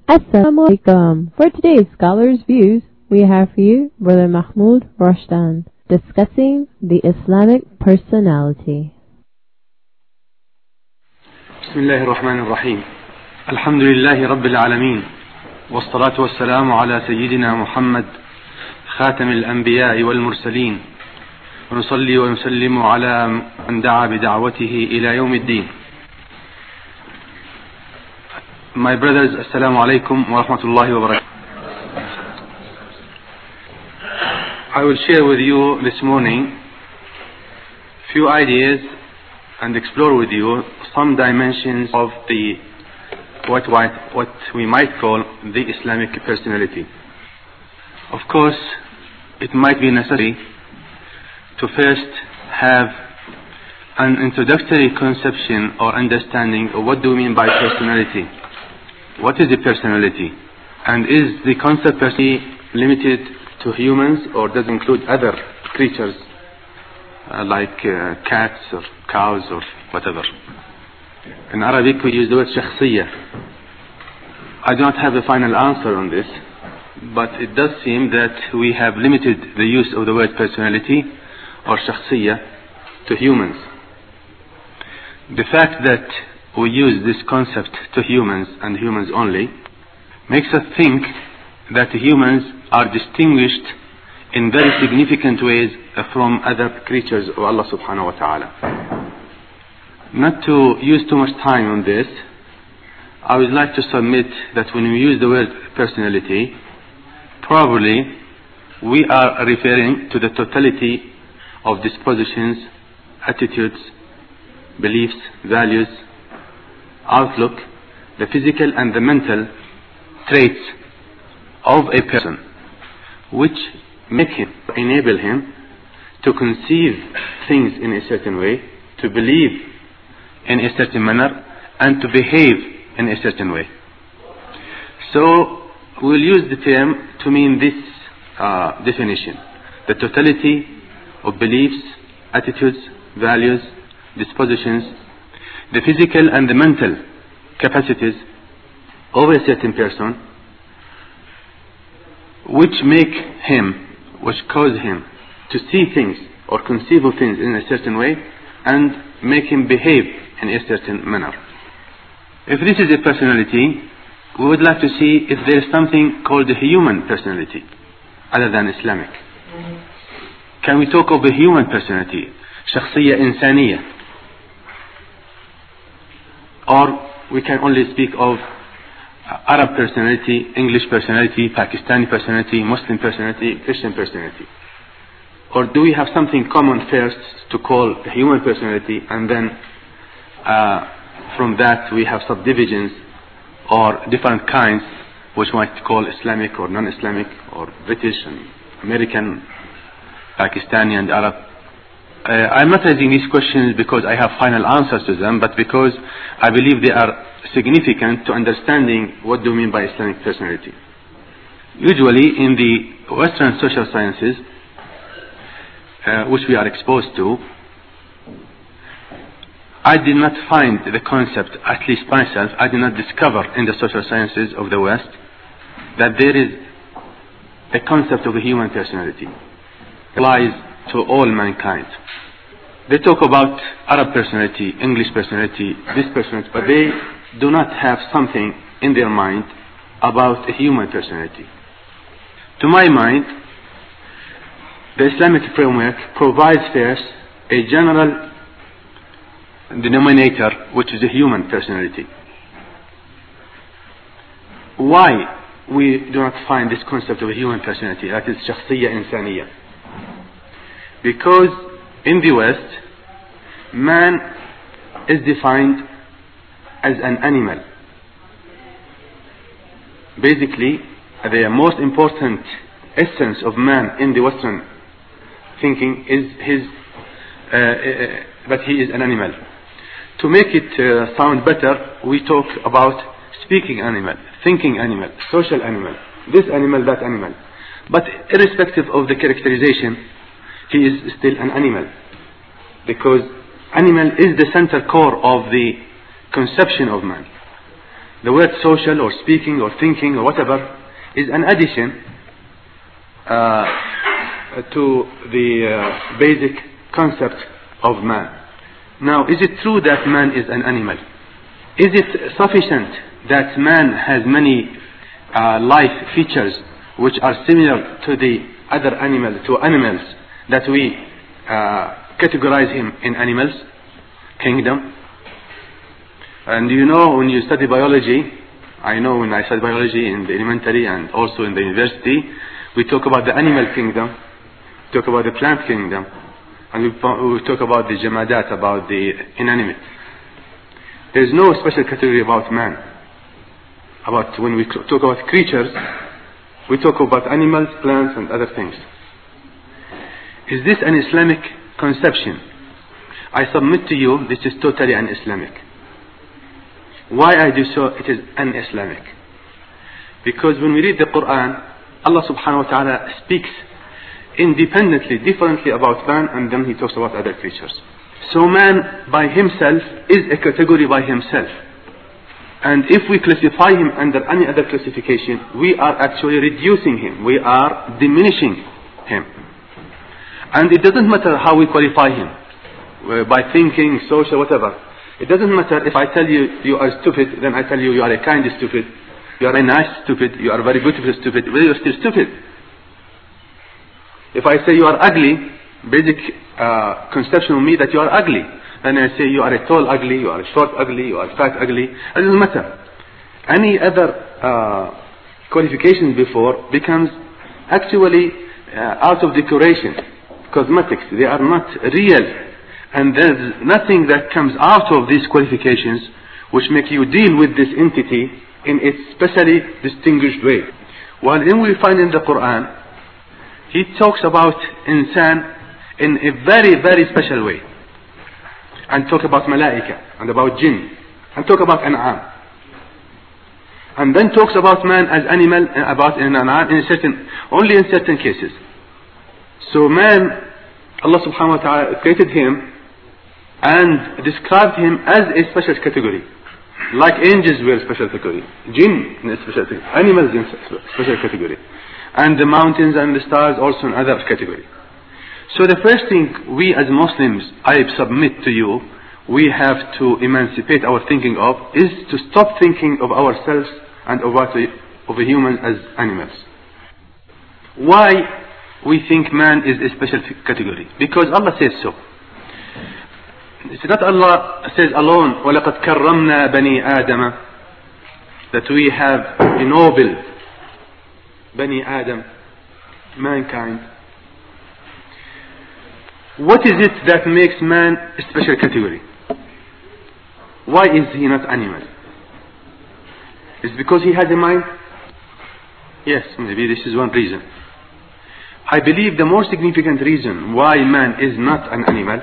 Assalamu alaikum. For today's Scholars Views, we have for you Brother Mahmoud Rashdan discussing the Islamic personality. بسم الله الرحمن الرحيم. الحمد لله رب العالمين، والصلاة والسلام على سيدنا محمد خاتم الأنبياء والمرسلين، ونصلي ونسلم على من دعا بدعوته إلى يوم الدين. My brothers, assalamu alaikum wa rahmatullahi wa barakatuh. I will share with you this morning few ideas and explore with you some dimensions of the what we might call the Islamic personality. Of course, it might be necessary to first have an introductory conception or understanding of what do we mean by personality. What is a personality? And is the concept personality limited to humans, or does it include other creatures like cats or cows or whatever? In Arabic we use the word shakhsiyya. I do not have a final answer on this, but it does seem that we have limited the use of the word personality or shakhsiyya to humans. The fact that we use this concept to humans and humans only makes us think that humans are distinguished in very significant ways from other creatures of Allah subhanahu wa ta'ala. Not to use too much time on this, I would like to submit that when we use the word personality, probably we are referring to the totality of dispositions, attitudes, beliefs, values, outlook, the physical and the mental traits of a person, which make him, enable him to conceive things in a certain way, to believe in a certain manner, and to behave in a certain way. So we'll use the term to mean this definition: the totality of beliefs, attitudes, values, dispositions, the physical and the mental capacities of a certain person, which cause him to see things or conceive of things in a certain way and make him behave in a certain manner. If this is a personality, we would like to see if there is something called a human personality other than Islamic. Can we talk of a human personality, shakhsiyya insaniyya? Or we can only speak of Arab personality, English personality, Pakistani personality, Muslim personality, Christian personality? Or do we have something common first to call a human personality, and then from that we have subdivisions or different kinds which we might call Islamic or non-Islamic or British and American, Pakistani and Arab? I'm not raising these questions because I have final answers to them, but because I believe they are significant to understanding what do we mean by Islamic personality. Usually in the Western social sciences, which we are exposed to, I did not find the concept, at least myself, I did not discover in the social sciences of the West that there is a concept of a human personality. It applies to all mankind. They talk about Arab personality, English personality, this personality, but they do not have something in their mind about a human personality. To my mind, the Islamic framework provides first a general denominator, which is a human personality. Why we do not find this concept of a human personality, that is shakhsiyya insaniyya? Because in the West, man is defined as an animal. Basically, the most important essence of man in the Western thinking is that he is an animal. To make it sound better, we talk about speaking animal, thinking animal, social animal, this animal, that animal. But irrespective of the characterization, he is still an animal, because animal is the center core of the conception of man. The word social or speaking or thinking or whatever is an addition to the basic concept of man. Now, is it true that man is an animal? Is it sufficient that man has many life features which are similar to the other animals, that we categorize him in animals kingdom? And you know, when you study biology, I know when I study biology in the elementary and also in the university, we talk about the animal kingdom, talk about the plant kingdom, and we talk about the jamadat, about the inanimate. There is no special category about man. About when we talk about creatures, we talk about animals, plants, and other things. Is this an Islamic conception? I submit to you, this is totally un-Islamic. Why I do so? It is un-Islamic. Because when we read the Quran, Allah subhanahu wa ta'ala speaks independently, differently about man, and then he talks about other creatures. So man by himself is a category by himself. And if we classify him under any other classification, we are actually reducing him. We are diminishing him. And it doesn't matter how we qualify him, by thinking, social, whatever. It doesn't matter if I tell you you are stupid, then I tell you you are a kind stupid, you are a nice stupid, you are a very beautiful stupid, but you are still stupid. If I say you are ugly, basic conception of me that you are ugly. Then I say you are a tall ugly, you are a short ugly, you are fat ugly. It doesn't matter. Any other qualifications before becomes actually out of decoration, cosmetics. They are not real. And there's nothing that comes out of these qualifications which make you deal with this entity in its specially distinguished way. While then we find in the Quran, he talks about insan in a very, very special way. And talk about malaika, and about jinn, and talk about an'am. And then talks about man as animal, about an'am only in certain cases. So man, Allah subhanahu wa ta'ala created him and described him as a special category. Like angels were a special category, jinn in a special category, animals in a special category, and the mountains and the stars also in other category. So the first thing we as Muslims, I submit to you, we have to emancipate our thinking of, is to stop thinking of ourselves and of humans as animals. Why we think man is a special category? Because Allah says so. It's not Allah says alone, وَلَقَدْ كَرَّمْنَا بَنِي آدَمَ, that we have ennobled Bani Adam, mankind. What is it that makes man a special category? Why is he not animal? Is it because he has a mind? Yes, maybe this is one reason. I believe the more significant reason why man is not an animal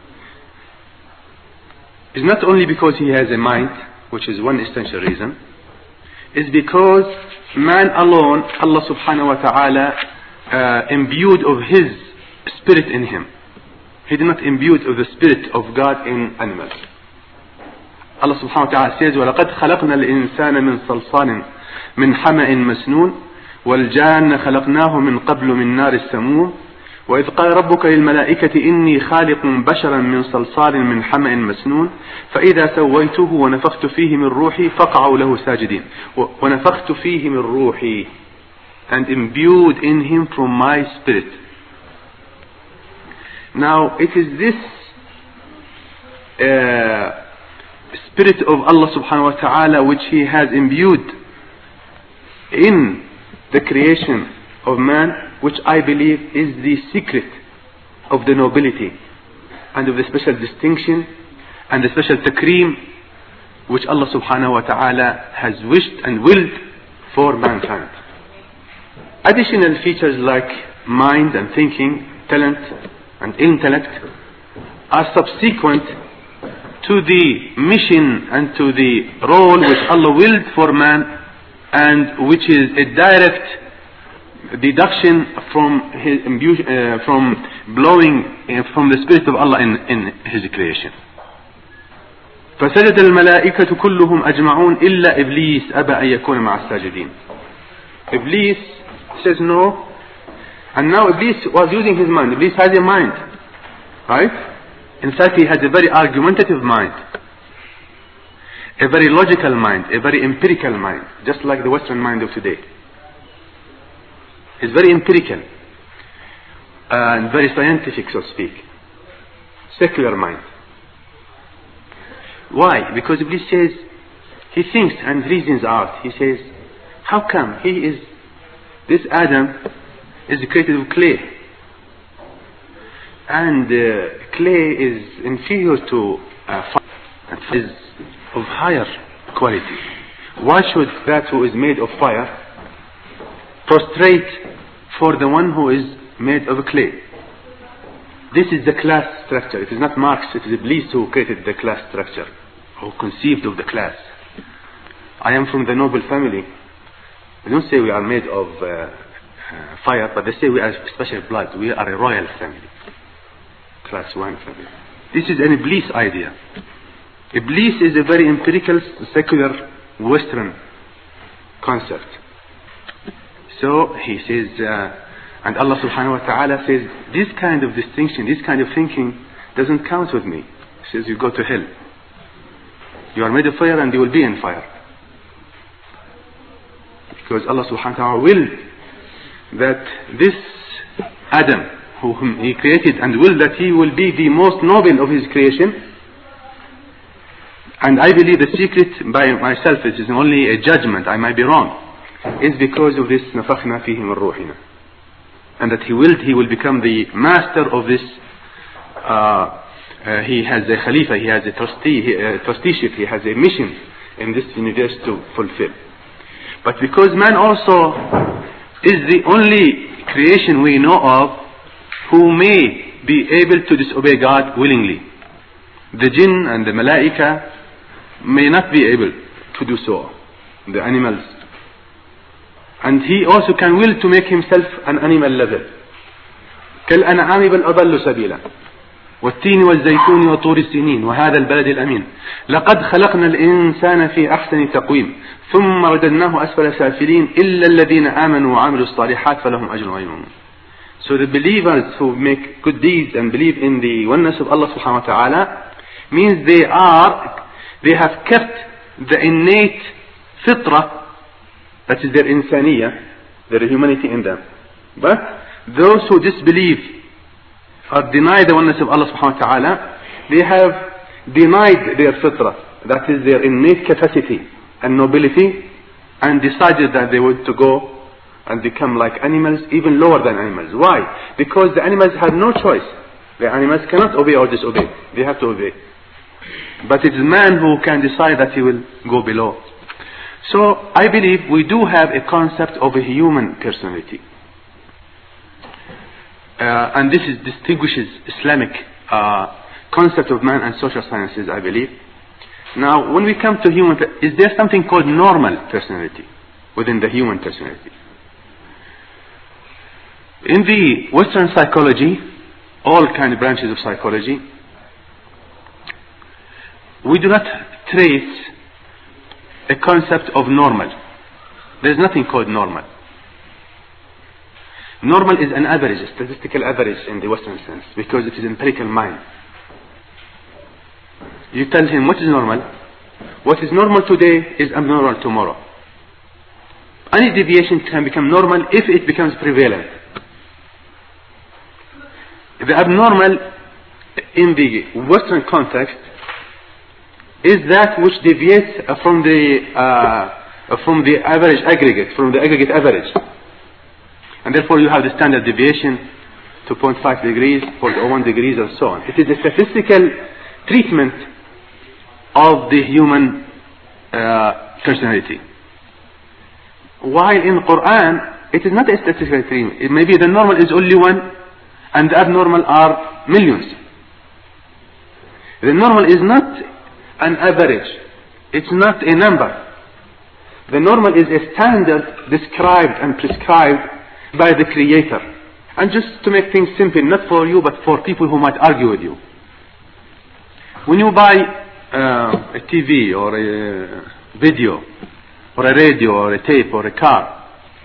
is not only because he has a mind, which is one essential reason, is because man alone, Allah subhanahu wa ta'ala imbued of his spirit in him. He did not imbue of the spirit of God in animals. Allah subhanahu wa ta'ala says, وَلَقَدْ خَلَقْنَا الْإِنسَانَ مِنْ صَلْصَالٍ مِنْ حَمَإٍ مَسْنُونٍ وَالْجَانَّ خَلَقْنَاهُ مِنْ قَبْلُ مِنْ نَارِ السَّمُومِ وإذ قال ربك للملائكة إني خالق بشرا من صلصال من حمأ مسنون فإذا سويته ونفخت فيه من روحي فقعوا له ساجدين ونفخت فيه من روحي, and imbued in him from my spirit. Now it is this spirit of Allah subhanahu wa ta'ala which he has imbued in the creation of man, which I believe is the secret of the nobility and of the special distinction and the special takreem which Allah subhanahu wa ta'ala has wished and willed for mankind. Additional features like mind and thinking, talent and intellect are subsequent to the mission and to the role which Allah willed for man, and which is a direct deduction from his from blowing from the spirit of Allah in his creation. فسجد الملائكة كلهم أجمعون إلا إبليس أبى أن يكون مع الساجدين. Iblis says no, and now Iblis was using his mind. Iblis has a mind, right? In fact, he has a very argumentative mind, a very logical mind, a very empirical mind, just like the Western mind of today. It's very empirical and very scientific, so to speak. Secular mind. Why? Because Iblis says, he thinks and reasons out. He says, how come this Adam is created of clay, and clay is inferior to fire, and is of higher quality. Why should that who is made of fire prostrate for the one who is made of clay? This is the class structure. It is not Marx, it is Iblis who created the class structure, who conceived of the class. I am from the noble family. They don't say we are made of fire, but they say we are special blood. We are a royal family, class 1 family. This is an Iblis idea. Iblis is a very empirical, secular, Western concept. So he says, and Allah subhanahu wa ta'ala says, this kind of distinction, this kind of thinking doesn't count with me. He says, you go to hell. You are made of fire and you will be in fire. Because Allah subhanahu wa ta'ala willed that this Adam, whom He created, and willed that he will be the most noble of His creation. And I believe the secret by myself, it is only a judgment, I might be wrong, is because of this نَفَخْنَا فِيهِ مِنْ رُوحِنَا. And that He willed he will become the master of this. He has a Khalifa, he has a trusteeship, he has a mission in this universe to fulfill. But because man also is the only creation we know of who may be able to disobey God willingly. The jinn and the malaika may not be able to do so, the animals. And he also can will to make himself an animal level. كالأنعام بل أضل سبيلا والتين والزيتون وطور السنين وهذا البلد الأمين لقد خلقنا الإنسان في أحسن تقويم ثم رددناه أسفل سافلين إلا الذين آمنوا وعملوا الصالحات فلهم أجر غير ممنون. So the believers who make good deeds and believe in the oneness of Allah subhanahu wa ta'ala means they have kept the innate fitra, that is their insaniyah, their humanity in them. But those who disbelieve or deny the oneness of Allah subhanahu wa ta'ala, they have denied their fitra, that is their innate capacity and nobility, and decided that they want to go and become like animals, even lower than animals. Why? Because the animals have no choice. The animals cannot obey or disobey. They have to obey. But it is man who can decide that he will go below. So I believe we do have a concept of a human personality. And this distinguishes Islamic concept of man and social sciences, I believe. Now, when we come to human, is there something called normal personality within the human personality? In the Western psychology, all kind of branches of psychology, we do not trace a concept of normal. There is nothing called normal. Normal is an average, a statistical average in the Western sense, because it is empirical mind. You tell him what is normal. What is normal today is abnormal tomorrow. Any deviation can become normal if it becomes prevalent. The abnormal in the Western context is that which deviates from the average aggregate, from the aggregate average. And therefore you have the standard deviation, 2.5 degrees, 0.01 degrees, and so on. It is a statistical treatment of the human personality. While in Quran, it is not a statistical treatment. It may be the normal is only one, and the abnormal are millions. The normal is not an average. It's not a number. The normal is a standard described and prescribed by the Creator. And just to make things simple, not for you but for people who might argue with you. When you buy a TV or a video or a radio or a tape or a car,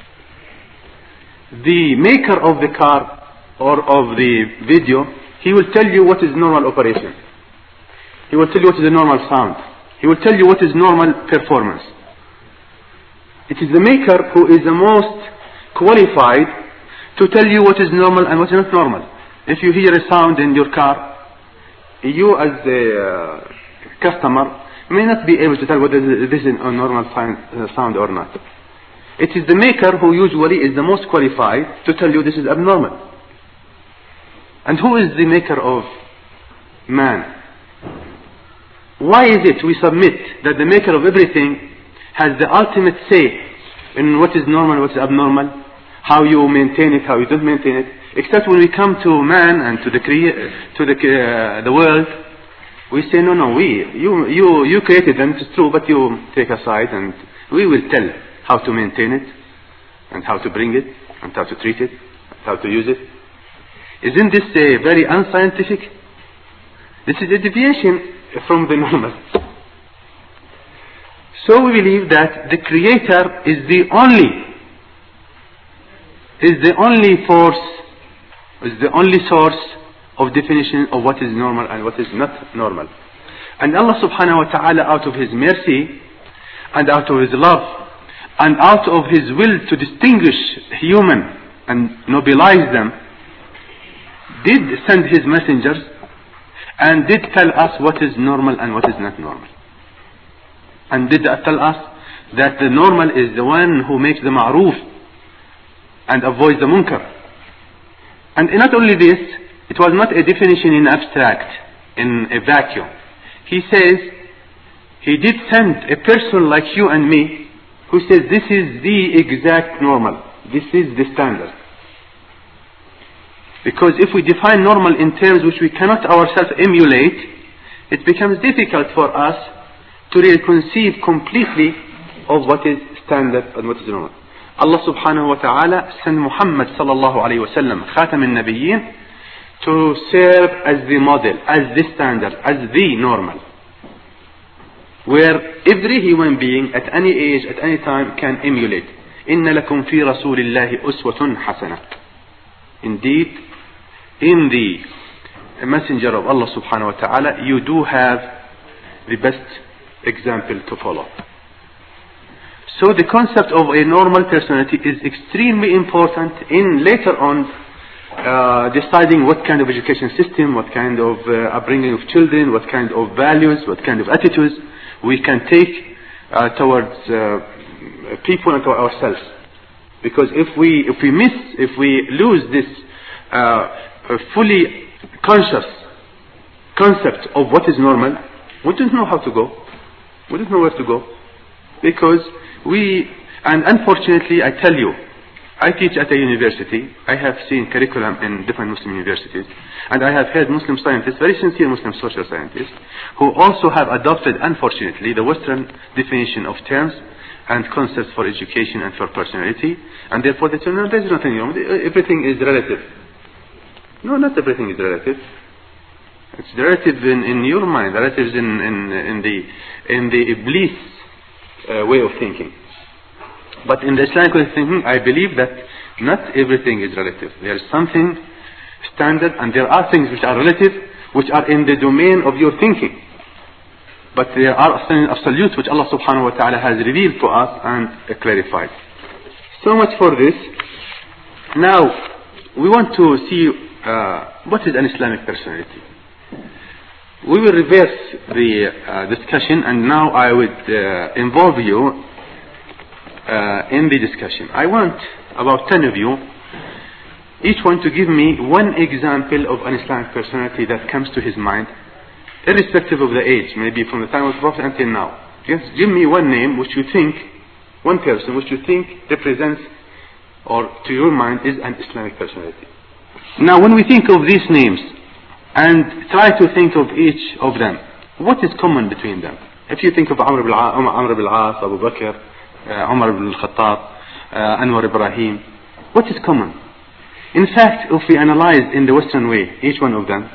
the maker of the car or of the video, he will tell you what is normal operation. He will tell you what is a normal sound. He will tell you what is normal performance. It is the maker who is the most qualified to tell you what is normal and what is not normal. If you hear a sound in your car, you as a customer may not be able to tell whether this is a normal sound or not. It is the maker who usually is the most qualified to tell you this is abnormal. And who is the maker of man? Why is it we submit that the maker of everything has the ultimate say in what is normal and what is abnormal, how you maintain it, how you don't maintain it, except when we come to man and to the world, we say, no, you created them, it's true, but you take aside and we will tell how to maintain it and how to bring it and how to treat it, how to use it. Isn't this very unscientific? This is a deviation from the normal. So we believe that the Creator is the only force, is the only source of definition of what is normal and what is not normal. And Allah subhanahu wa ta'ala, out of His mercy and out of His love and out of His will to distinguish human and nobilize them, did send His messengers and did tell us what is normal and what is not normal. And did tell us that the normal is the one who makes the ma'roof and avoids the munkar. And not only this, it was not a definition in abstract, in a vacuum. He says, He did send a person like you and me who says this is the exact normal. This is the standard. Because if we define normal in terms which we cannot ourselves emulate, it becomes difficult for us to really conceive completely of what is standard and what is normal. Allah subhanahu wa ta'ala sent Muhammad sallallahu alayhi wa sallam, Khatam al-Nabiyyin, to serve as the model, as the standard, as the normal, where every human being at any age, at any time can emulate. إِنَّ لَكُمْ فِي رَسُولِ اللَّهِ أُسْوَةٌ حَسَنَةٌ. Indeed, in the messenger of Allah subhanahu wa ta'ala, you do have the best example to follow. So the concept of a normal personality is extremely important in later on deciding what kind of education system, what kind of upbringing of children, what kind of values, what kind of attitudes we can take towards people and to ourselves. Because if we lose this fully conscious concept of what is normal, we don't know how to go. We don't know where to go. Because and unfortunately, I tell you, I teach at a university. I have seen curriculum in different Muslim universities, and I have heard Muslim scientists, very sincere Muslim social scientists, who also have adopted, unfortunately, the Western definition of terms and concepts for education and for personality, and therefore they say, no, there's nothing wrong. Everything is relative. No, not everything is relative. It's relative in your mind, relatives in the Iblis way of thinking. But in the Islamic way of thinking, I believe that not everything is relative. There is something standard, and there are things which are relative, which are in the domain of your thinking. But there are absolutes which Allah subhanahu wa ta'ala has revealed to us and clarified. So much for this. Now, we want to see what is an Islamic personality. We will reverse the discussion, and now I would involve you in the discussion. I want about 10 of you, each one to give me one example of an Islamic personality that comes to his mind, irrespective of the age, maybe from the time of the Prophet until now. Just give me one name which you think, one person which you think represents, or to your mind is an Islamic personality. Now when we think of these names and try to think of each of them, what is common between them? If you think of Amr ibn al-As, Abu Bakr, Umar ibn al-Khattab, Anwar Ibrahim, what is common? In fact, if we analyze in the Western way each one of them,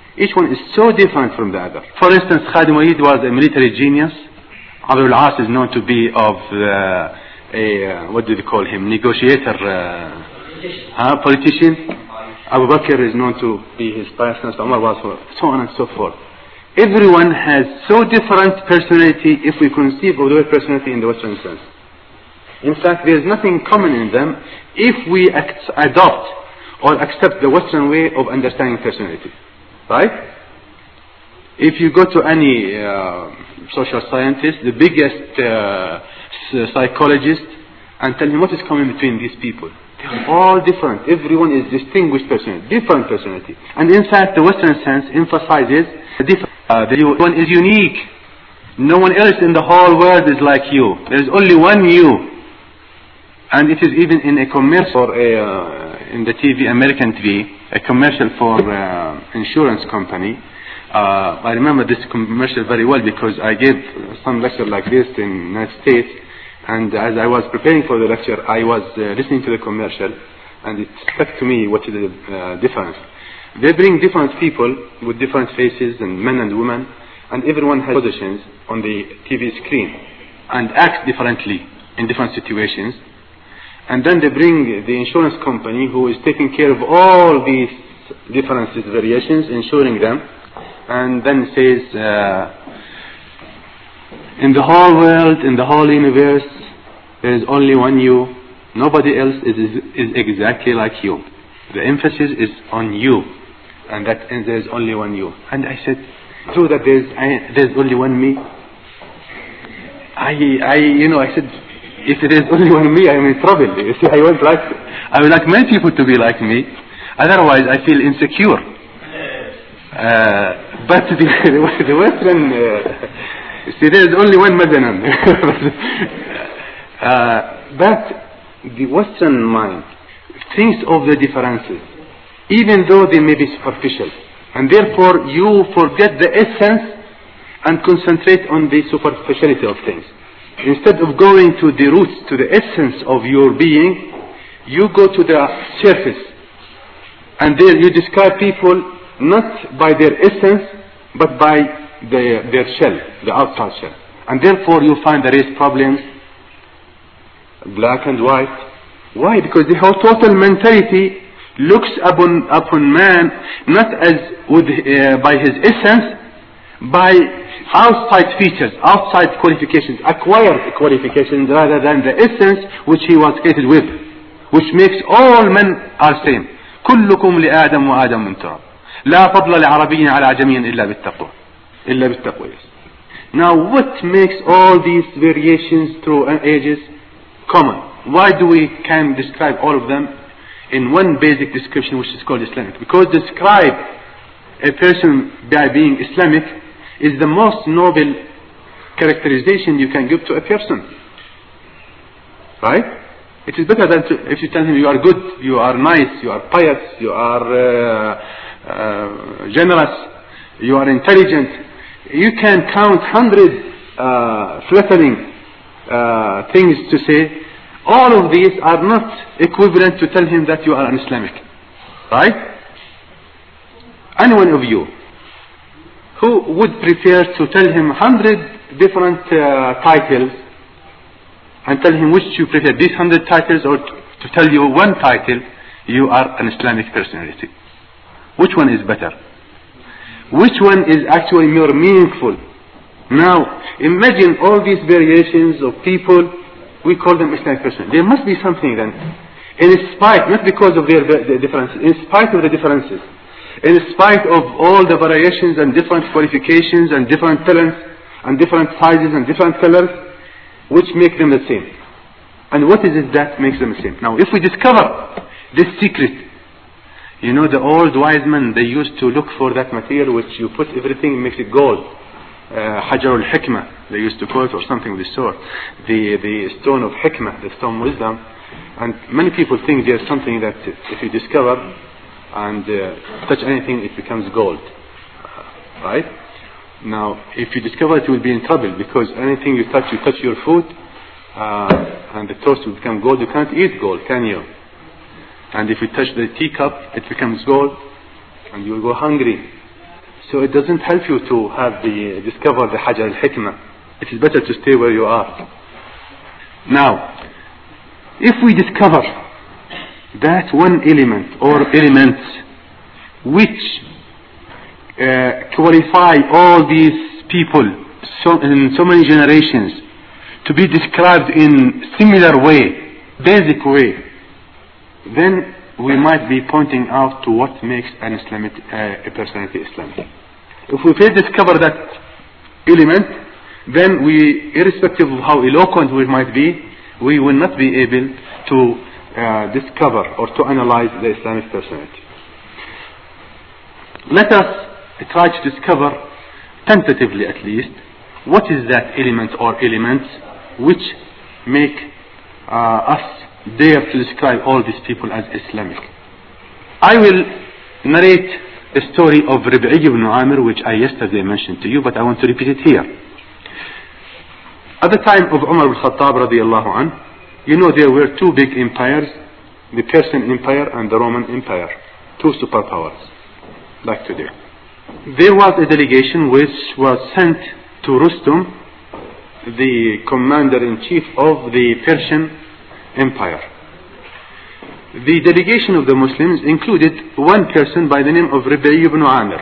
Each one is so different from the other. For instance, Khadim Walid was a military genius. Abu al-As is known to be of what do they call him? Negotiator, politician. Abu Bakr is known to be his personal. Umar was so on and so forth. Everyone has so different personality if we conceive of the word personality in the Western sense. In fact, there is nothing common in them if we adopt or accept the Western way of understanding personality. Right? If you go to any social scientist, the biggest psychologist, and tell him what is common between these people. They are all different. Everyone is distinguished personality, different personality. And in fact, the Western sense emphasizes the one is unique. No one else in the whole world is like you. There is only one you. And it is even in a commercial, in the TV, American TV, a commercial for insurance company. I remember this commercial very well because I gave some lecture like this in the United States. And as I was preparing for the lecture, I was listening to the commercial, and it stuck to me what is the difference. They bring different people with different faces, and men and women, and everyone has positions on the TV screen and acts differently in different situations. And then they bring the insurance company who is taking care of all these differences, variations, insuring them, and then says, in the whole world, in the whole universe, there is only one you. Nobody else is exactly like you. The emphasis is on you, and there is only one you. And I said, true that there's only one me. I said, if there is only one me, I am in trouble. You see, I would like many people to be like me. Otherwise, I feel insecure. But the Western, see, there is only one Madanan. But the Western mind thinks of the differences, even though they may be superficial. And therefore, you forget the essence and concentrate on the superficiality of things. Instead of going to the roots, to the essence of your being, you go to the surface. And there you describe people not by their essence, but by their shell, the outside shell. And therefore you find there is problems, black and white. Why? Because the whole total mentality looks upon man not as by his essence, by outside features, outside qualifications, acquired qualifications, rather than the essence which he was created with, which makes all men are same. كلكم لآدم وآدم من تراب لا فضل لعربي على عجمي إلا بالتقوى. Now what makes all these variations through ages common? Why do we can describe all of them in one basic description which is called Islamic? Because describe a person by being Islamic is the most noble characterization you can give to a person. Right? It is better than if you tell him you are good, you are nice, you are pious, you are generous, you are intelligent. You can count 100 flattering things to say. All of these are not equivalent to tell him that you are an Islamic. Right? Any one of you who would prefer to tell him 100 different titles and tell him which you prefer, these 100 titles, or to tell you one title, you are an Islamic personality. Which one is better? Which one is actually more meaningful? Now, imagine all these variations of people, we call them Islamic personality. There must be something then, in spite, not because of their differences, in spite of the differences, in spite of all the variations and different qualifications and different talents and different sizes and different colors, which make them the same. And what is it that makes them the same? Now, if we discover this secret, you know, the old wise men, they used to look for that material which you put everything and makes it gold. Hajar al-Hikmah, they used to call it, or something of this sort. The stone of Hikmah, the stone of wisdom. And many people think there's something that if you discover and touch anything, it becomes gold. Right? Now, if you discover it, you will be in trouble, because anything you touch your food, and the toast will become gold. You can't eat gold, can you? And if you touch the teacup, it becomes gold, and you will go hungry. So it doesn't help you to discover the Hajar al-Hikmah. It is better to stay where you are. Now, if we discover that one element or elements which qualify all these people in so many generations to be described in similar way, basic way, then we might be pointing out to what makes an Islamic a personality Islamic. If we fail to discover that element, then we, irrespective of how eloquent we might be, we will not be able to discover or to analyze the Islamic personality. Let us try to discover, tentatively at least, what is that element or elements which make us dare to describe all these people as Islamic. I will narrate the story of Rib'i ibn Amir, which I yesterday mentioned to you, but I want to repeat it here. At the time of Umar ibn Khattab radiallahu anh, you know there were two big empires, the Persian Empire and the Roman Empire, two superpowers, like today. There was a delegation which was sent to Rustum, the commander-in-chief of the Persian Empire. The delegation of the Muslims included one person by the name of Rib'i ibn Amir.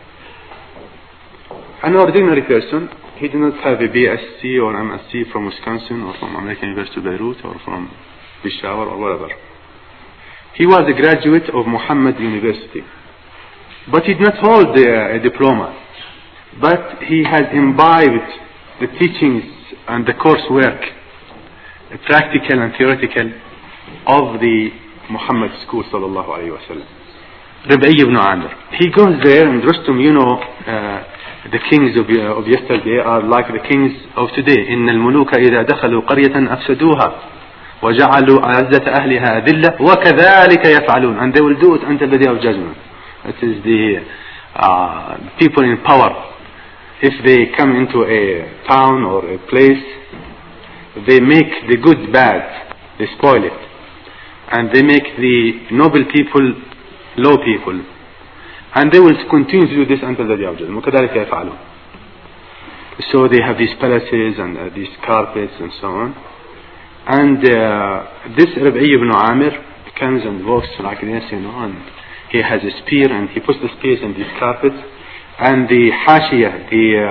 An ordinary person. He did not have a BSc or MSc from Wisconsin or from American University of Beirut or from Peshawar or whatever. He was a graduate of Muhammad University. But he did not hold a diploma. But he had imbibed the teachings and the coursework, practical and theoretical, of the Muhammad school sallallahu alayhi wa sallam. Rib'i ibn Amir. He goes there, and Rustum, you know, the kings of yesterday are like the kings of today. إن الملوك إذا دخلوا قرية أفسدوها وجعلوا أعزة أهلها ذلة وكذلك يفعلون. And they will do it until the day of judgment. It is the people in power. If they come into a town or a place, they make the good bad, they spoil it. And they make the noble people low people. And they will continue to do this until the day of judgment. وكذلك يفعلون. So they have these palaces and these carpets and so on. And this Rib'i ibn Amir comes and walks like this, you know, and he has a spear and he puts the spears in these carpets. And the Hashiyah,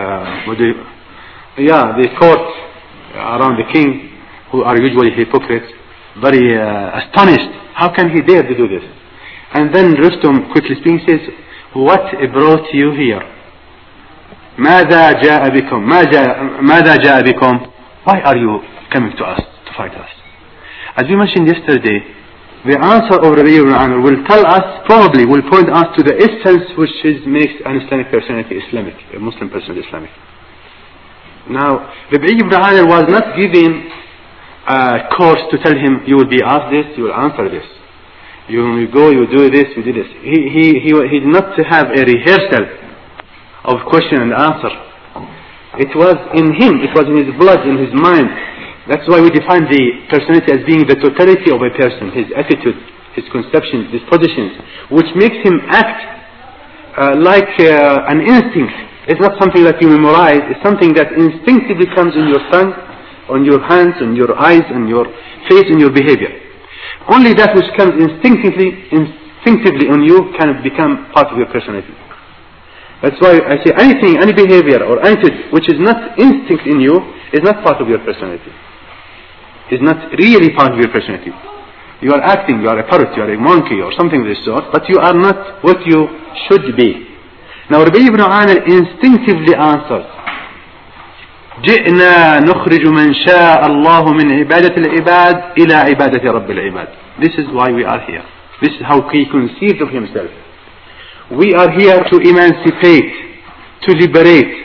the court around the king, who are usually hypocrites, very astonished. How can he dare to do this? And then Rustum, quickly speaking, says, what brought you here? ماذا جاء بكم? ماذا جاء بكم? Why are you coming to us, to fight us? As we mentioned yesterday, the answer of Rib'i ibn Amir will tell us, probably will point us to the essence which makes an Islamic personality Islamic, a Muslim personality Islamic. Now, Rib'i ibn Amir was not given a course to tell him, you will be asked this, you will answer this. You go, you do this, you do this. He did not have a rehearsal of question and answer. It was in him, it was in his blood, in his mind. That's why we define the personality as being the totality of a person, his attitude, his conception, his positions, which makes him act like an instinct. It's not something that you memorize, it's something that instinctively comes in your tongue, on your hands, on your eyes, on your face, in your behavior. Only that which comes instinctively on you can become part of your personality. That's why I say anything, any behavior or attitude which is not instinct in you is not part of your personality. Is not really part of your personality. You are acting, you are a parrot, you are a monkey or something of this sort, but you are not what you should be. Now Rib'i ibn Amir instinctively answered, جئنا نخرج من شاء الله من عبادة العباد إلى عبادة رب العباد. This is why we are here. This is how he conceived of himself. We are here to emancipate, to liberate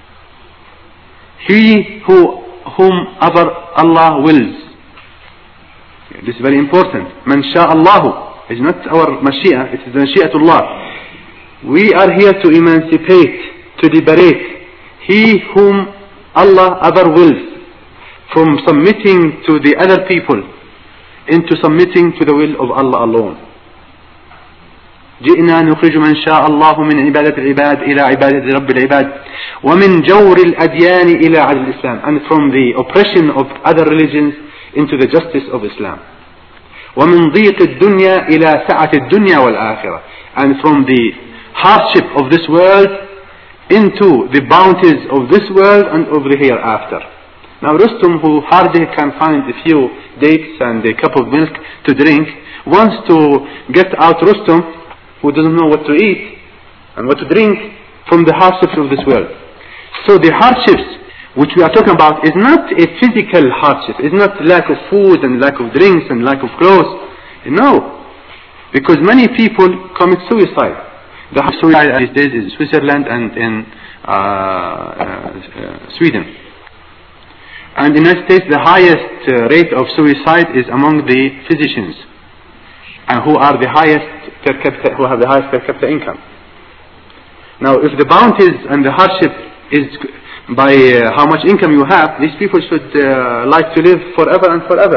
he whomever Allah wills. This is very important. من شاء الله is not our mashia, it is the mashiatullah. We are here to emancipate, to liberate he whom Allah ever wills from submitting to the other people into submitting to the will of Allah alone. جئنا نخرج من شاء الله من عبادة العباد إلى عبادة رب العباد ومن جور الأديان إلى عدل الإسلام, and from the oppression of other religions into the justice of Islam. ومن ضيق الدنيا إلى سعة الدنيا والآخرة, and from the hardship of this world into the bounties of this world and of the hereafter. Now Rustum, who hardly can find a few dates and a cup of milk to drink, wants to get out Rustum, who doesn't know what to eat and what to drink, from the hardships of this world. So the hardships which we are talking about is not a physical hardship, it's not lack of food and lack of drinks and lack of clothes. No, because many people commit suicide. The suicide these days is Switzerland and in Sweden. And in the United States the highest rate of suicide is among the physicians, and who are the highest per capita, who have the highest per capita income. Now if the bounties and the hardship is by how much income you have, these people should like to live forever and forever.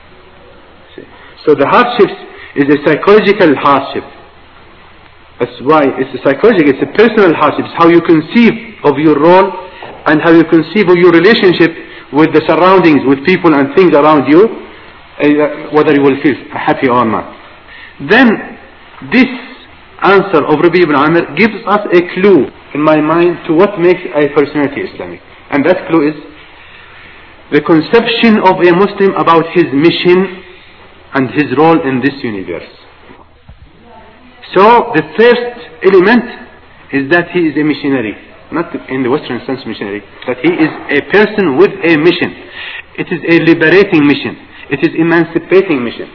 So the hardships is a psychological hardship. That's why it's a psychological, it's a personal hardship. It's how you conceive of your role and how you conceive of your relationship with the surroundings, with people and things around you, whether you will feel happy or not. Then this answer of Rabi ibn Amir gives us a clue in my mind to what makes a personality Islamic. And that clue is the conception of a Muslim about his mission and his role in this universe. So the first element is that he is a missionary, not in the Western sense missionary, that he is a person with a mission. It is a liberating mission. It is emancipating mission.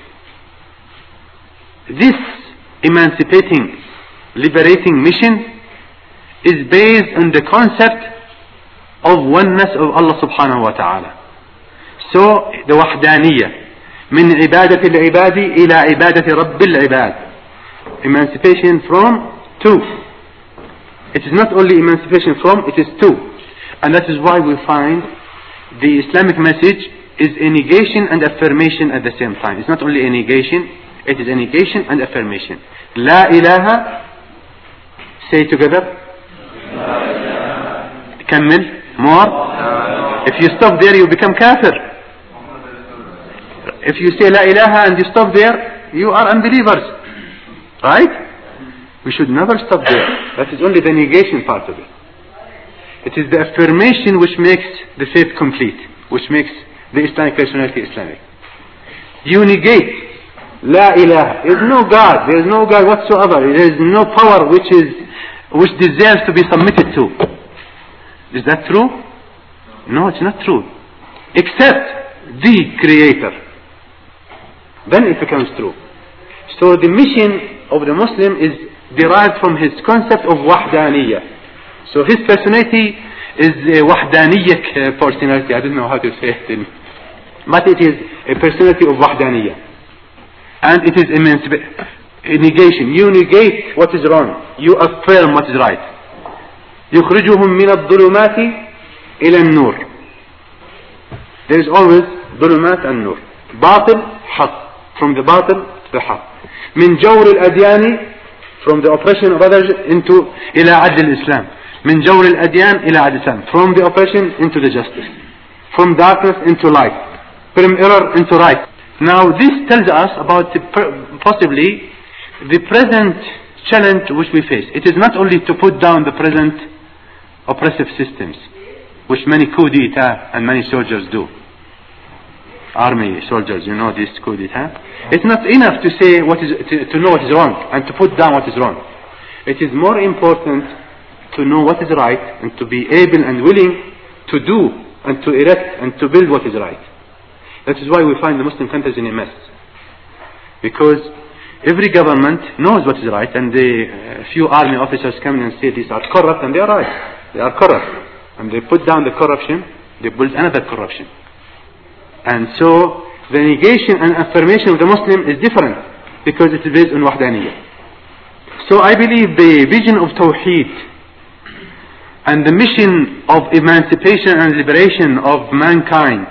This emancipating, liberating mission is based on the concept of oneness of Allah subhanahu wa ta'ala. So the wahdaniyah, من عبادة العباد إلى عبادة رب العباد, emancipation from two. It is not only emancipation from, it is two. And that is why we find the Islamic message is a negation and affirmation at the same time. It's not only a negation, it is a negation and affirmation. La ilaha, say together. Kammil, more. If you stop there, you become kafir. If you say La ilaha and you stop there, you are unbelievers. Right? We should never stop there. That is only the negation part of it. It is the affirmation which makes the faith complete, which makes the Islamic personality Islamic. You negate La ilaha. There is no God. There is no God whatsoever. There is no power which deserves to be submitted to. Is that true? No, it's not true. Except the Creator. Then it becomes true. So the mission of the Muslim is derived from his concept of wahdaniyah. So his personality is a wahdaniyak personality. I don't know how to say it, but it is a personality of wahdaniyah. And it is a negation. You negate what is wrong. You affirm what is right. يخرجهم من الظلمات إلى النور. There is always ظلمات and nur. باطل حق. From the باطل to the حق. من جور الأديان, from the oppression of others into إلى عدل الإسلام. من جور الأديان إلى عدل الإسلام. From the oppression into the justice. From darkness into light. From error into right. Now this tells us about possibly the present challenge which we face. It is not only to put down the present oppressive systems, which many coup d'etat and many soldiers do. Army soldiers, you know this coup d'etat. It's not enough to say what is to know what is wrong and to put down what is wrong. It is more important to know what is right and to be able and willing to do and to erect and to build what is right. That is why we find the Muslim countries in a mess, because every government knows what is right, and the few army officers come in and say these are corrupt, and they are right. They are corrupt, and they put down the corruption, they build another corruption. And so the negation and affirmation of the Muslim is different, because it is based on wahdaniyah. So I believe the vision of Tawheed and the mission of emancipation and liberation of mankind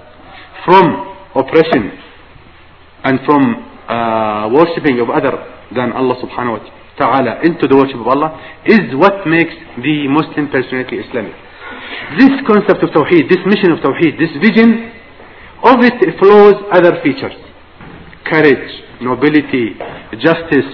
from oppression and from worshipping of other than Allah subhanahu wa ta'ala, into the worship of Allah, is what makes the Muslim personality Islamic. This concept of Tawheed, this mission of Tawheed, this vision, of it flows other features. Courage, nobility, justice,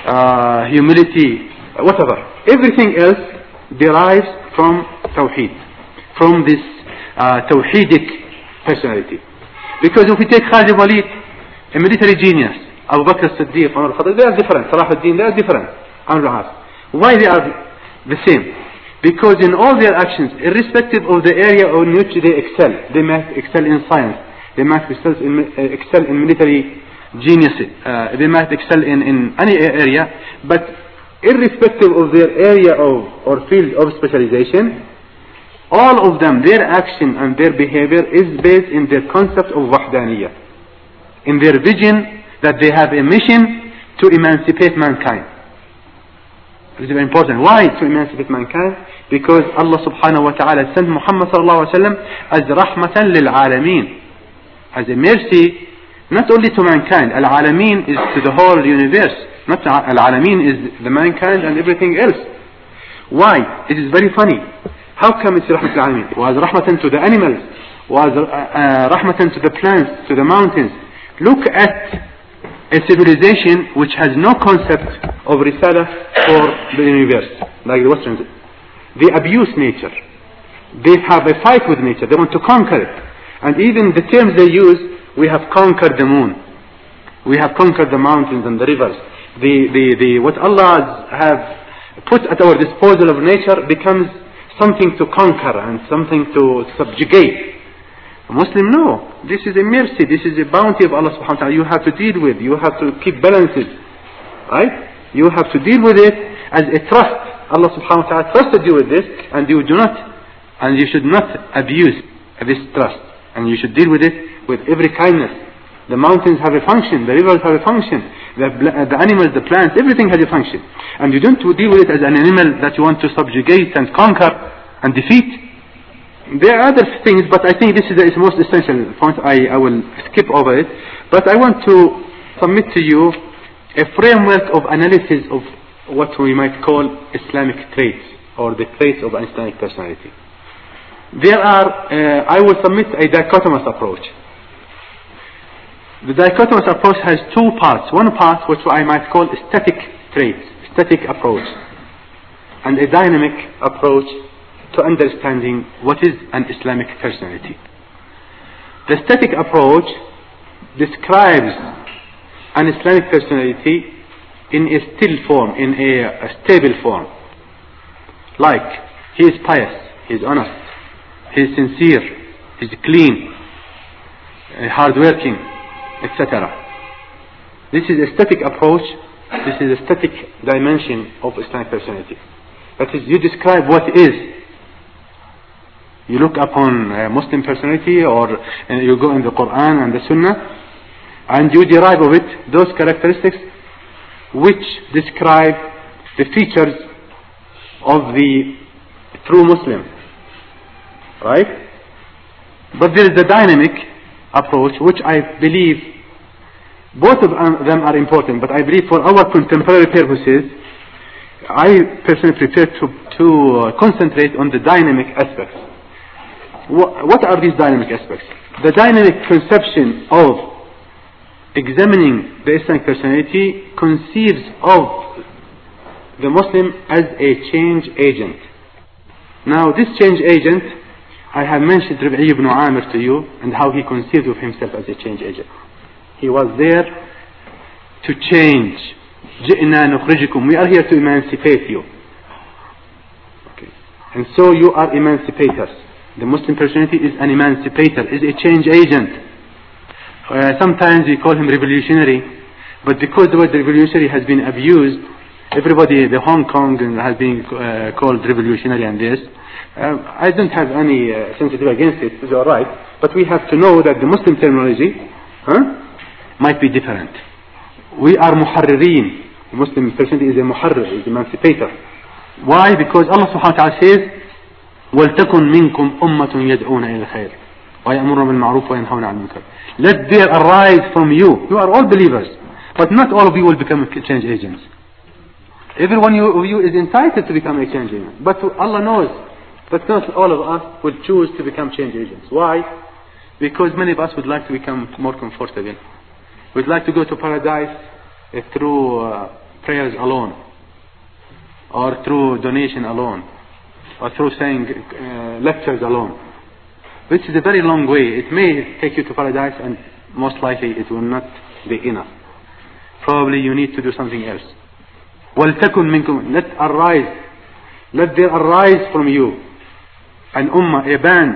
humility, whatever. Everything else derives from Tawheed, from this Tawheedic personality. Because if we take Khalid ibn Walid, a military genius, Abu Bakr as-Siddiq, Umar al-Khattab, they are different. Salah ad-Din, they are different. Amr al-As. Why they are the same? Because in all their actions, irrespective of the area in which they excel, they might excel in science, they might excel in military genius, they might excel in any area, but irrespective of their area or field of specialization, all of them, their action and their behavior is based in their concept of wahdaniyah, in their vision that they have a mission to emancipate mankind. This is very important. Why to emancipate mankind? Because Allah subhanahu wa ta'ala sent Muhammad sallallahu alayhi wa sallam as rahmatan lil alameen, as a mercy not only to mankind. Al alameen is to the whole universe. Not al alameen is the mankind and everything else. Why? It is very funny. How come it's rahmat lil alameen? Was rahmatan to the animals, was rahmatan to the plants, to the mountains. Look at a civilization which has no concept of risalah for the universe, like the Westerns. They abuse nature. They have a fight with nature. They want to conquer it. And even the terms they use, we have conquered the moon. We have conquered the mountains and the rivers. What Allah have put at our disposal of nature becomes something to conquer and something to subjugate. A Muslim, no. This is a mercy. This is a bounty of Allah subhanahu wa ta'ala. You have to deal with. You have to keep balances. Right? You have to deal with it as a trust. Allah subhanahu wa ta'ala trusted you with this, and you do not, and you should not abuse this trust. And you should deal with it with every kindness. The mountains have a function. The rivers have a function. The animals, the plants, everything has a function. And you don't deal with it as an animal that you want to subjugate and conquer and defeat. There are other things, but I think this is the most essential point. I will skip over it. But I want to submit to you a framework of analysis of what we might call Islamic traits, or the traits of an Islamic personality. There are, I will submit a dichotomous approach. The dichotomous approach has two parts. One part which I might call static traits, static approach, and a dynamic approach to understanding what is an Islamic personality. The static approach describes an Islamic personality in a still form, in a stable form. Like, he is pious, he is honest, he is sincere, he is clean, hardworking, etc. This is a static approach. This is a static dimension of Islamic personality. That is, you describe what is. You look upon a Muslim personality, or you go in the Quran and the Sunnah, and you derive of it those characteristics which describe the features of the true Muslim. Right? But there is the dynamic approach, which I believe both of them are important, but I believe for our contemporary purposes, I personally prefer to concentrate on the dynamic aspects. What are these dynamic aspects? The dynamic conception of examining the Islamic personality conceives of the Muslim as a change agent. Now, this change agent, I have mentioned Rib'i ibn Amir to you, and how he conceived of himself as a change agent. He was there to change. جئنا نخرجكم. We are here to emancipate you. Okay. And so you are emancipators. The Muslim personality is an emancipator, is a change agent. Sometimes we call him revolutionary, but because the word revolutionary has been abused, everybody, the Hong Kong has been called revolutionary and this. I don't have any sensitivity against it, it's alright, but we have to know that the Muslim terminology might be different. We are muharririn. The Muslim personality is a muharrir, is emancipator. Why? Because Allah subhanahu wa ta'ala says, وَلْتَكُنْ مِنْكُمْ أُمَّةٌ يَدْعُونَ إِلَى الْخَيْرِ وَيَأْمُرُونَ بِالْمَعْرُوفِ وَيَنْهَوْنَ عَنِ الْمُنكَرِ. Let there arise from you, you are all believers, But not all of you will become change agents. Every one of you is entitled to become a change agent. But Allah knows that not all of us will choose to become change agents. Why? Because many of us would like to become more comfortable. We'd like to go to paradise through prayers alone, or through donation alone, or through saying lectures alone, which is a very long way. It may take you to paradise, and most likely it will not be enough. Probably you need to do something else. وَلْتَكُنْ مِنْكُمْ, let there arise from you an ummah, a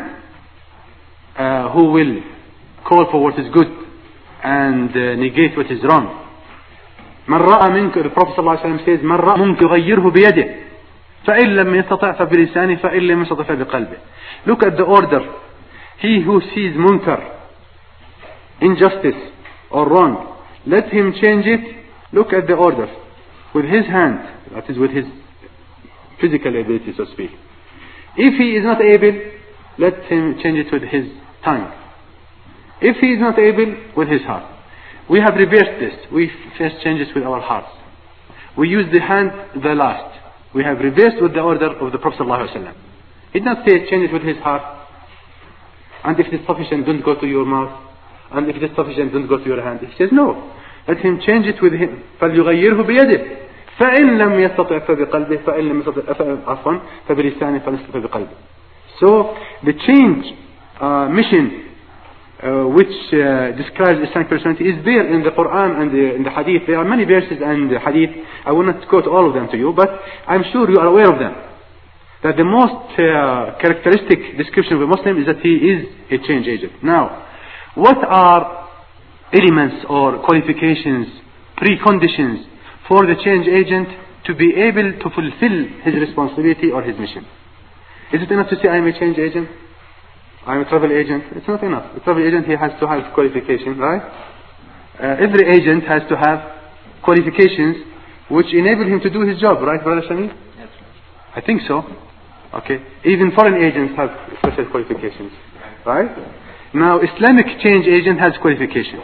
band who will call for what is good and negate what is wrong. من رأى منك, the Prophet ﷺ says, من رأى منك يغيره بيده فإن لم يستطع فبلسانه فإن لم يستطع فبقلبه. Look at the order. He who sees munkar, injustice or wrong, let him change it. Look at the order. With his hand, that is with his physical ability, so to speak. If he is not able, let him change it with his tongue. If he is not able, with his heart. We have reversed this. We first change it with our hearts. We use the hand the last. We have reversed with the order of the Prophet ﷺ. He did not say change it with his heart. And if it is sufficient, don't go to your mouth. And if it is sufficient, don't go to your hand. He says no. Let him change it with him. فَلْيُغَيِّرْهُ بِيَدِهِ فَإِنْ لَمْ يَسْتَطِعْ فَبِقَلْبِهِ فَإِنْ لَمْ يَسْتَطِعْ عَفْوًا فَبِلِسَانِهِ فَلَيْسَ بِقَلْبِهِ. So the change mission which describes Islamic personality is there in the Quran and in the Hadith. There are many verses and Hadith. I will not quote all of them to you, but I'm sure you are aware of them. That the most characteristic description of a Muslim is that he is a change agent. Now, what are elements or qualifications, preconditions for the change agent to be able to fulfill his responsibility or his mission? Is it enough to say I am a change agent? I am a travel agent? It's not enough. A travel agent, he has to have qualification, right? Every agent has to have qualifications which enable him to do his job, right, Brother Shamil? Yes. I think so. Okay. Even foreign agents have special qualifications, right? Now, Islamic change agent has qualification.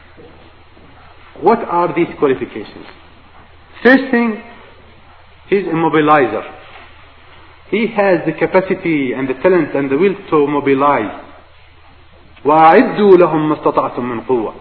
What are these qualifications? First thing, he's a mobilizer. He has the capacity and the talent and the will to mobilize. وَأَعِدُّوا لَهُمْ مَا اسْتَطَعْتُم مِّن قُوَّةٍ.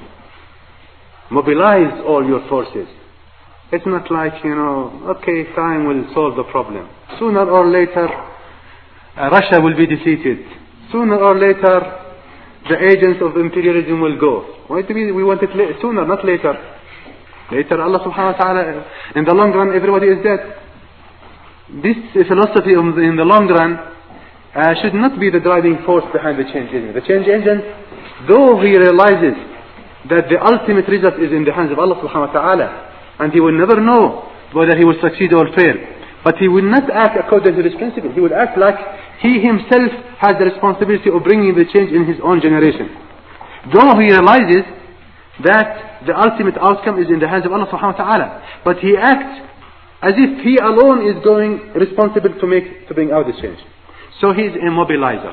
Mobilize all your forces. It's not like, okay, time will solve the problem. Sooner or later, Russia will be defeated. Sooner or later, the agents of imperialism will go. We want it sooner, not later. Later, Allah subhanahu wa ta'ala, in the long run, everybody is dead. This philosophy in the long run should not be the driving force behind the change agent. The change agent, though he realizes that the ultimate result is in the hands of Allah subhanahu wa ta'ala, and he will never know whether he will succeed or fail, but he will not act according to this principle. He will act like he himself has the responsibility of bringing the change in his own generation. Though he realizes that the ultimate outcome is in the hands of Allah subhanahu wa ta'ala, but he acts as if he alone is responsible to bring out the change. So he is a mobilizer.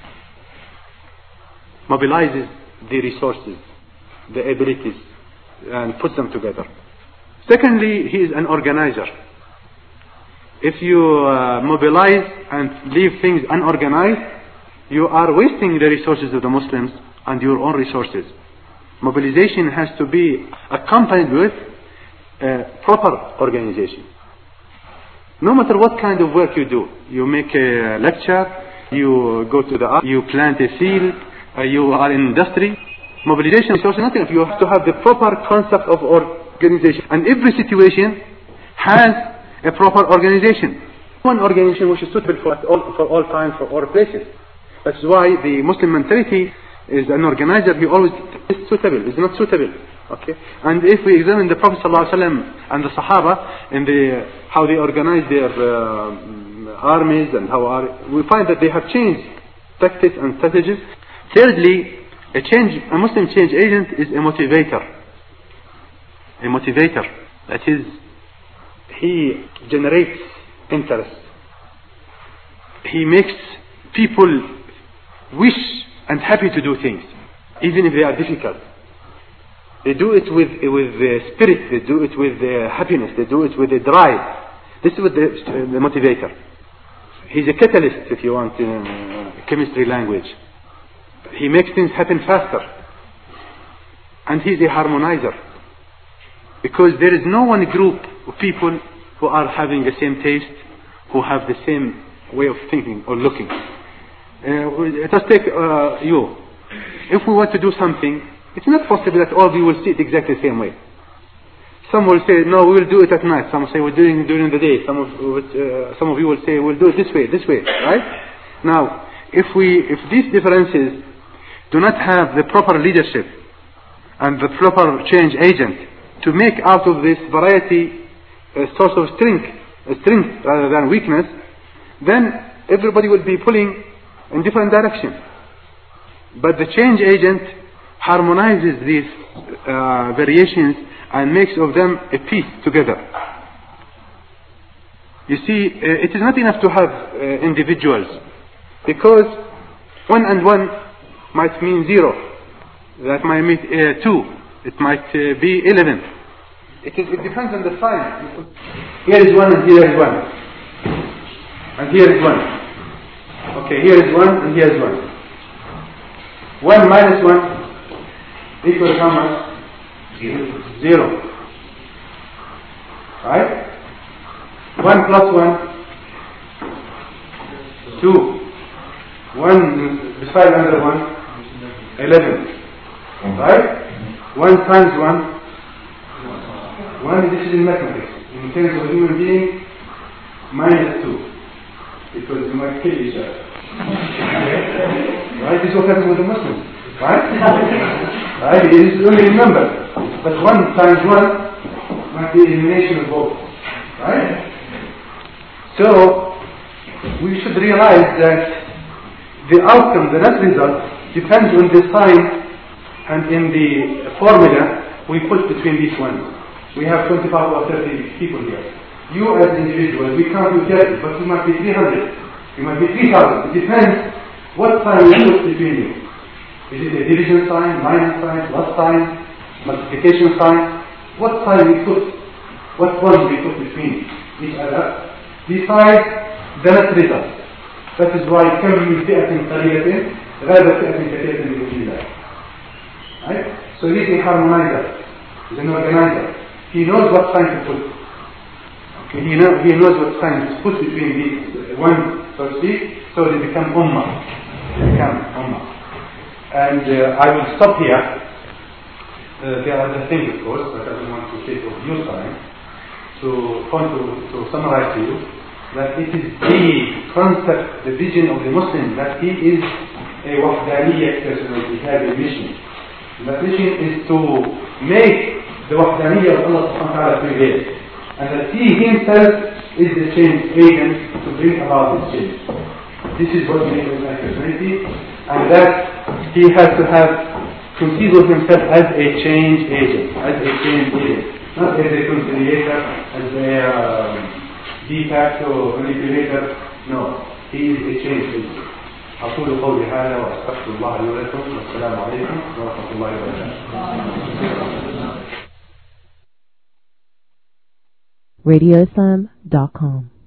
Mobilizes the resources, the abilities, and puts them together. Secondly, he is an organizer. If you mobilize and leave things unorganized, you are wasting the resources of the Muslims and your own resources. Mobilization has to be accompanied with proper organization. No matter what kind of work you do, you make a lecture, you go to you plant a field, you are in industry. Mobilization is also nothing. You have to have the proper concept of organization, and every situation has a proper organization. One organization which is suitable for all times, for all places. That's why the Muslim mentality is an organizer. He always is suitable, is not suitable. Okay, and if we examine the Prophet ﷺ and the Sahaba in how they organize their armies and we find that they have changed tactics and strategies. Thirdly, a Muslim change agent is a motivator. A motivator, that is, he generates interest. He makes people wish and happy to do things, even if they are difficult. They do it with spirit. They do it with happiness. They do it with a drive. This is the motivator. He's a catalyst, if you want, in chemistry language. He makes things happen faster. And he's a harmonizer. Because there is no one group of people who are having the same taste, who have the same way of thinking or looking. Let us take you. If we want to do something, it's not possible that all of you will see it exactly the same way. Some will say, no, we will do it at night. Some will say, we'll do it during the day. Some of you will say, we'll do it this way, right? Now, if these differences do not have the proper leadership and the proper change agent to make out of this variety a source of strength rather than weakness, then everybody will be pulling in different directions. But the change agent harmonizes these variations and makes of them a piece together. You see, it is not enough to have individuals, because 1 and 1 might mean 0. That might mean 2. It might be 11. It depends on the sign. Here is 1 and here is 1. And here is 1. Okay, here is 1 and here is 1. 1 minus 1 equals how much? 0. Right? 1 plus 1, 2. 1 beside another 1, 11. Right? 1 times 1. 1, this is in mathematics. In terms of a human being, minus 2. Because you might kill each other. Right? This is what happens with the Muslims. Right? Right? It is only a number. But 1 times 1 might be elimination of both. Right? So, we should realize that the outcome, the net result, depends on the sign and in the formula we put between these ones. We have 25 or 30 people here. You as individuals, we can't do 30, but we might be 300. We might be 3,000. It depends what sign we put between you. Is it a division sign, minus sign, plus sign, multiplication sign? What sign we put, what ones we put between each other? Besides the net result. That is why كم من فئة قليلة غير فئة كثيرة بإذن الله. Right? So he is a harmonizer, he is an organizer. He knows what sign to put. Okay. He knows what sign to put between these one, so to speak, so they become ummah. And I will stop here. There are other things, of course, but I don't want to take of your time. To summarize to you that it is the concept, the vision of the Muslim, that he is a wahdaniyya personality, he has a mission. That mission is to make the wahdaniyya of Allah subhanahu wa ta'ala prevail. And that he himself is the change agent to bring about this change. This is what makes him a personality, and that he has to conceive of himself as a change agent, not as a conciliator, as a de facto manipulator. No, he is a change agent. أقول قولي هذا وأستغفر الله لي ولكم والسلام عليكم ورحمة الله وبركاته. RadioIslam.com